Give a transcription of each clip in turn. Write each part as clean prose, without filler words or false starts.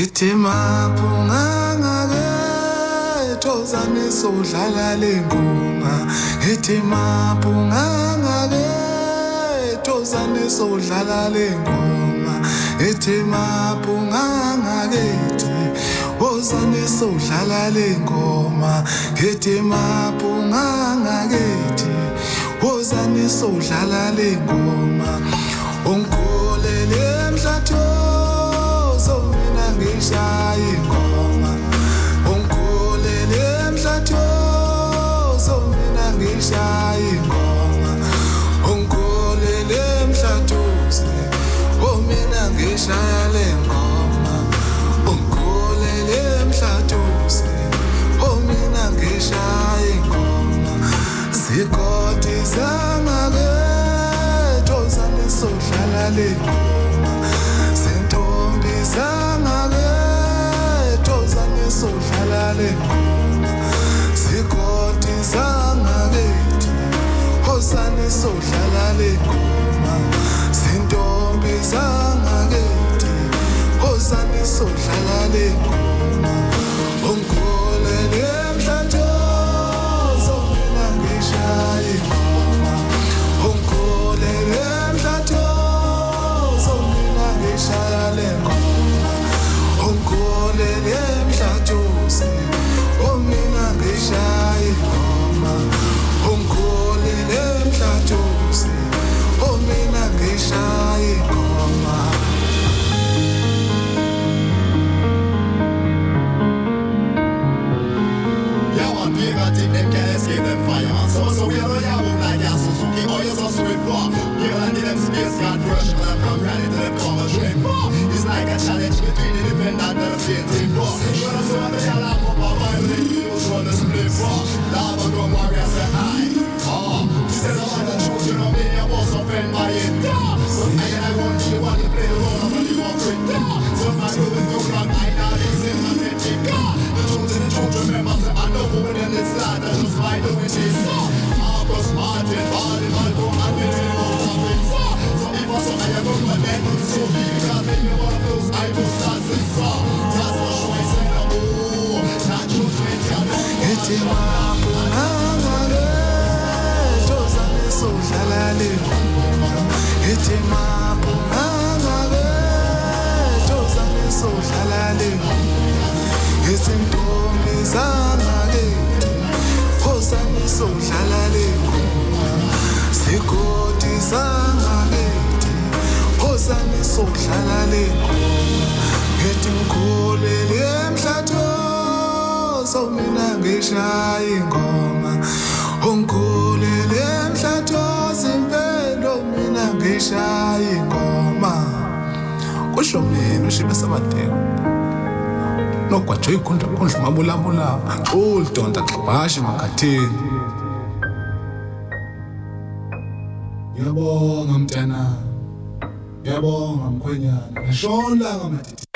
Itimapunganga tozane sodlala lengoma. Itimapunganga tozane sodlala lengoma. Itimapunganga ozane sodlala lengoma. Itimapunganga ozane sodlala lengoma. Ongolele mhlathozo mina ngishaya ingoma. Ongolele mhlathozo mina ngishaya ingoma. Ongolele mhlathozo mina ngishaya lengoma. Ongolele mhlathozo mina ngishaya ingoma. Zikoti zangake tozane sodlala lengoma. Zintombi zangake tozane sodlala lengoma. Zikoti zangake tozane sodlala lengoma. Zintombi zangake tozane sodlala lengoma. Ongolele mhlathozo mina ngishaya ingoma. Ongolele mhlathozo mina ngishaya lengoma. Ongolele mhlathozo mina ngishaya ingoma. Ongolele mhlathozo mina ngishaya ingoma. So we are a young like a Suzuki, or you're so sweet for. Give a them space, God version, and from rally to them come a straight for. It's like a challenge between the independent and the fainting for. You're the son of the shall have up a violin, you show the split for. Lava go warrior say hi. Said I want the truth, you know me, I was offended by it. So I want you to play the role of a new operator. So my moving go wrong, I now listen and let it go. The truth, remember, I know who in this land, I just find the witches. Martin, Martin, Malcolm, and Billy Moore. So if I saw I am on my neck, so big, because maybe one of those I will start to saw. That's the choice in the mood. Not your friend, can do. Itimapunganga tozane sodlala lengoma. Itimapunganga tozane sodlala lengoma. Izintombi zangake tozane sodlala lengoma. Zikoti zangake tozane sodlala lengoma. Ngitimkhulele mhlathozo mina ngishaya ingoma. Ongkhulele mhlathozo impela mina ngishaya ingoma. Kusho mina ushibe sabateko nogwajo ikhundla khundla mabulabula uldonda xabashe makhathini. Ngiyabonga mntana, ngiyabonga mkhwenyana, nashona ngamadidi.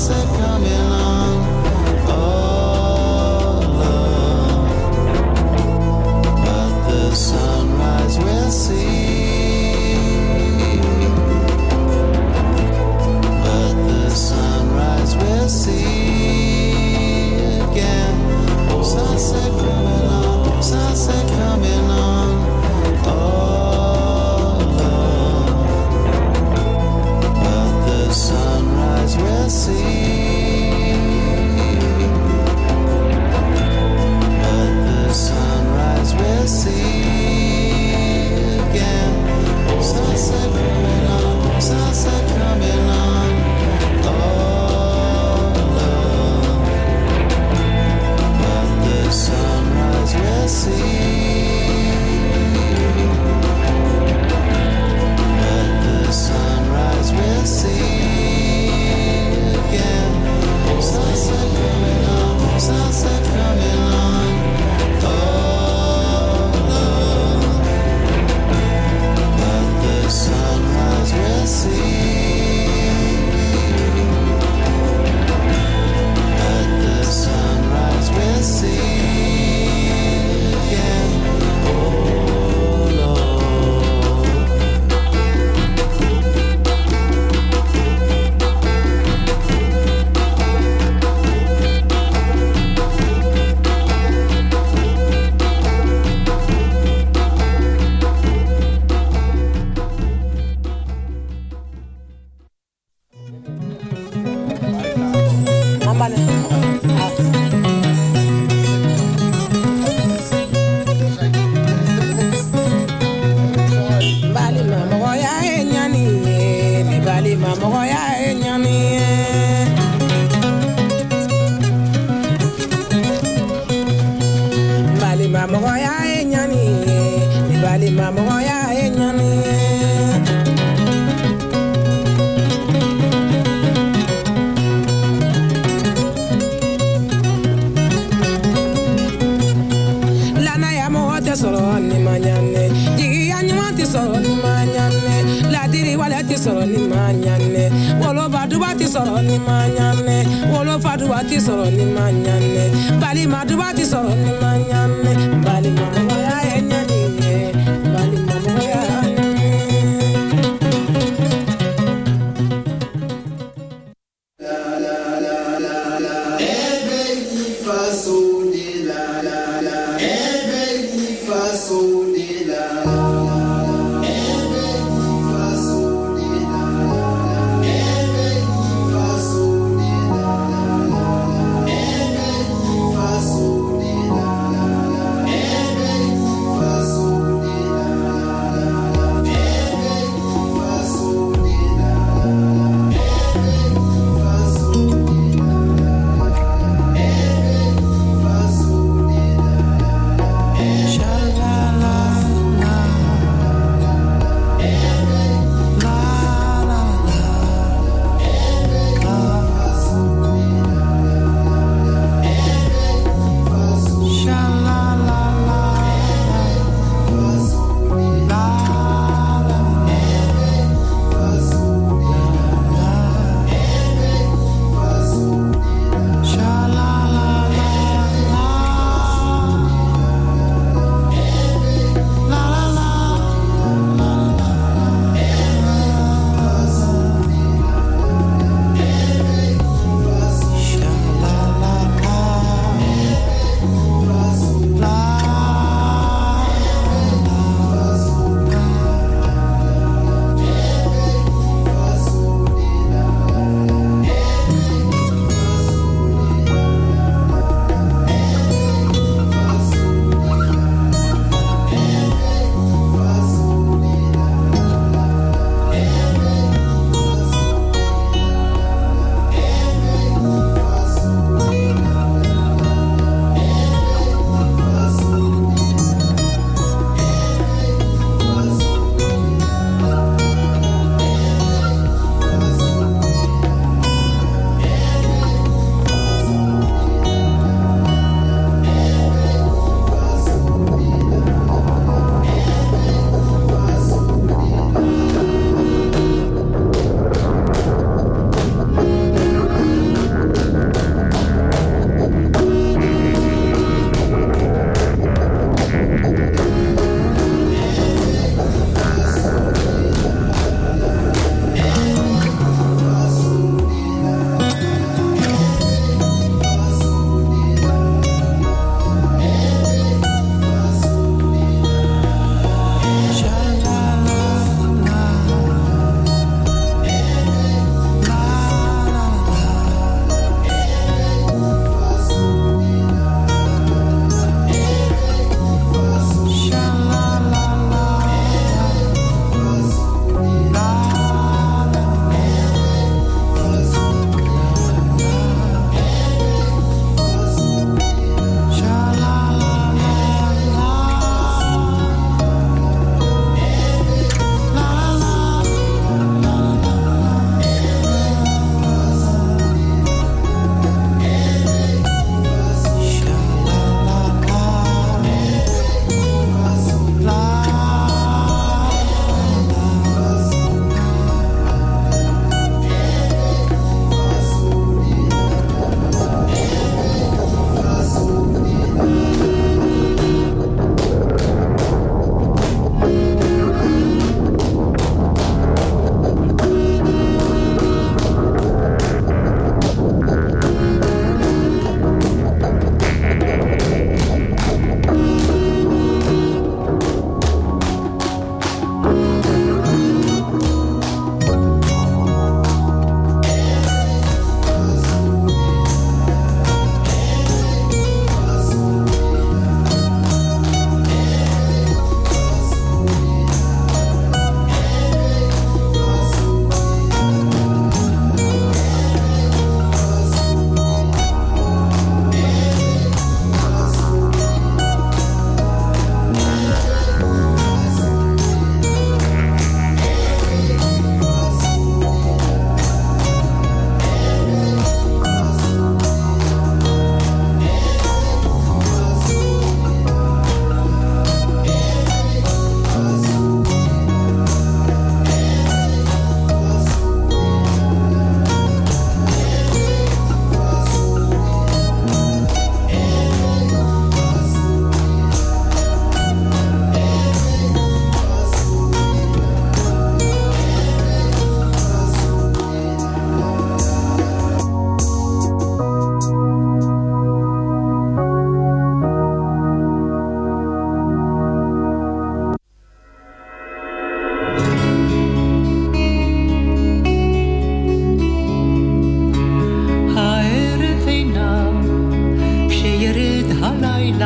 sunset coming on. Oh, love, but the sunrise we'll see. But the sunrise we'll see again. Sunset coming on, sunset coming on. Oh, love, but the sunrise we'll see. But the sunrise we'll see again. Sunset coming on, sunset coming on. Oh, love, but the sunrise we'll see. But the sunrise we'll see again. Sunset coming on, sunset coming on. Oh, love, but the sunrise we'll see. But the sunrise we'll see again. Oh, Lord. Bali mama ya enyani, me bali mama ya enyani. Bali mama ya enyani, me bali mama ya enyani. Lana ya mo te soro ni manyane, jigi ya nyuma te soro ni manyane, ladiri wala te soro ni manyane, wolo baduba te soro ni manyane, wolo faduba te soro ni manyane, bali maduba te soro ni manyane, bali mama ya enyani, bali mama ya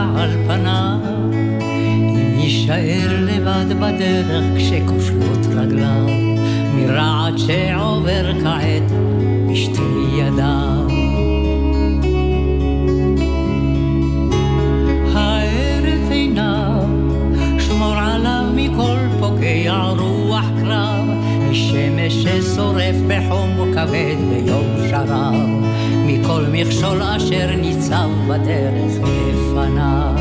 רגע על פניו, אם יישאר לבד בדרך כשכושלות רגליו, מרעד שעובר כעת בשתי ידיו. הארת עיניו, שמור עליו מכל פוגע רוח קרב, משמש ששורף בחום כבד ביום שרב, מכל מכשול אשר ניצב בדרך לפניו.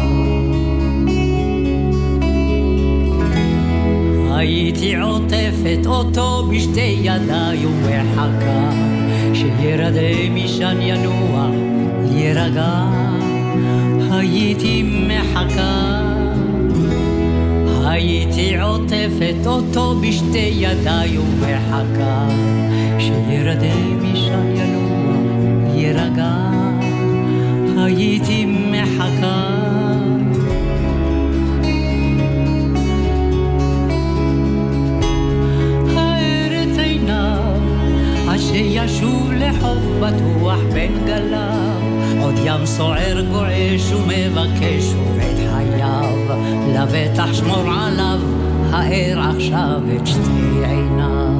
הייתי עוטפת אותו בשתי ידיי ומחכה שירדה משן ינוע ירגע. הייתי מחכה, הייתי עוטפת אותו בשתי ידיי ומחכה שירדה משן ינוע ירגע. הייתי מחכה, הארת עיניו עד שישוב לחוף בטוח בין גליו, עוד ים סוער גועש ומבקש ובית חייו, לבטח שמור עליו האר עכשיו את שתי עיניו.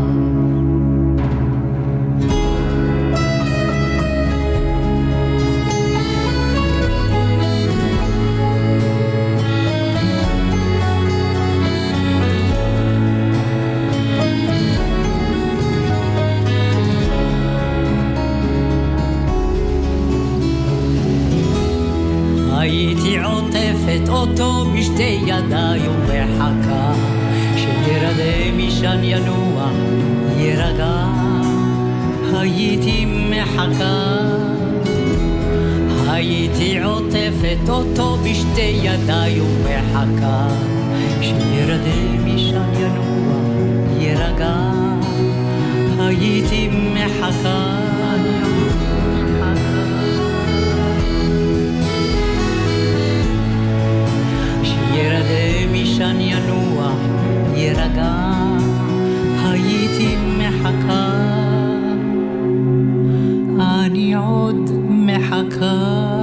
הייתי עוטפת אותו בשתי ידיי ומחכה שירדה משן ינוע ירגע. הייתי מחכה, הייתי עוטפת אותו בשתי ידיי ומחכה שירדה משן ינוע ירגע. הייתי מחכה, ירדה משן ינוע ירגע. הייתי מחכה, אני עוד מחכה.